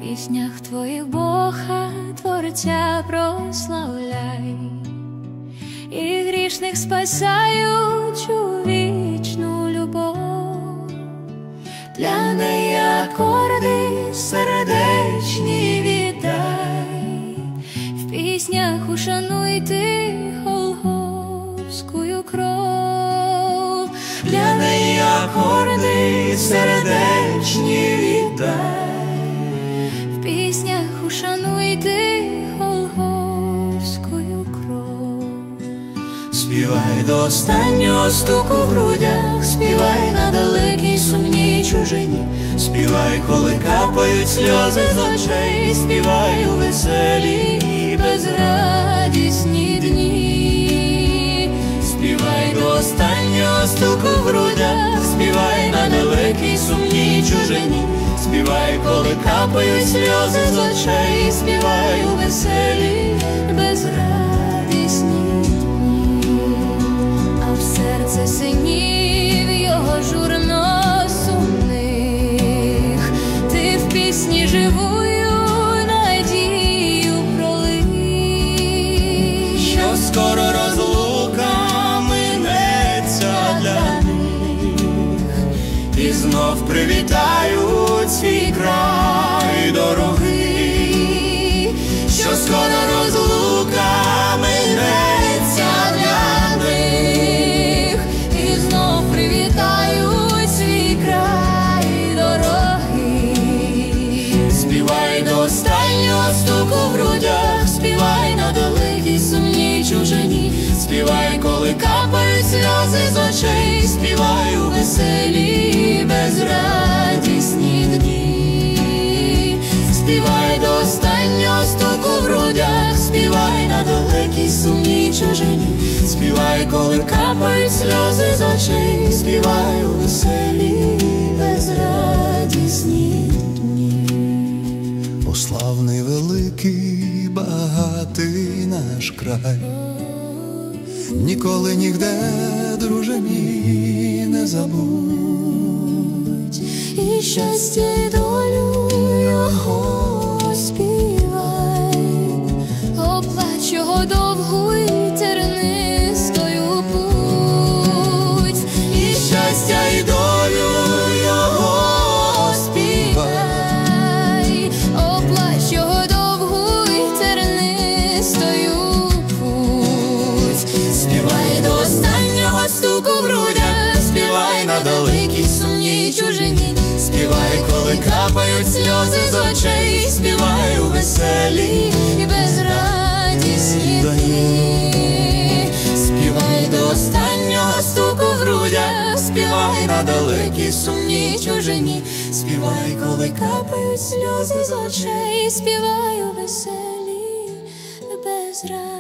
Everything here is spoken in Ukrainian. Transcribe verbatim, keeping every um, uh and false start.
піснях твоїх Бога, Творця прославляй, і грішних спасаючу вічну любов. Для неї акорди сердечні віддай, в піснях ушануй ти голгофськую кров. Для неї акорди сердечні віддай, в піснях ушануй ти голгофськую кров. Співай до останнього стуку в грудях, співай на далекій сумній чужині, співай, коли капають сльози з очей, співай у веселі і безрадісні дні. Співай до останнього стуку в грудях, співай на далекій сумній чужині, співай, коли капають сльози з очей, співай у веселі безрадісні дні. А в серце синів його журно сумних, ти в пісні живую надію пролий, що скоро розлука минеться для них, і знов привітають свій край дорогий, що скоро розлука минеться для них, і знов привітають свій край дорогий. Співай до останнього стуку в грудях, співай на далекій сумній чужині, співай, коли капають сльози з очей, співай у веселі безрадісні дні. Співай до останнього стуку в грудях, співай на далекій сумній чужині, співай, коли капають сльози з очей, співай у веселі безрадісні дні. О, славний, великий, багатий наш край, ніколи нігде, друже мій, не забудь, І щастя й долю його співай, оплач його довгу й тернистою путь. І щастя й долю його співай, оплач його довгу й тернистою путь. Співай до останнього стуку в грудях, співай на далекій сумній чужині, співай, коли капають сльози з очей, співай у веселі і безрадісні дні. Співай до останнього стуку в грудях, співай на далекій сумній чужині, співай, коли капають сльози з очей, співай у веселі безрадісні.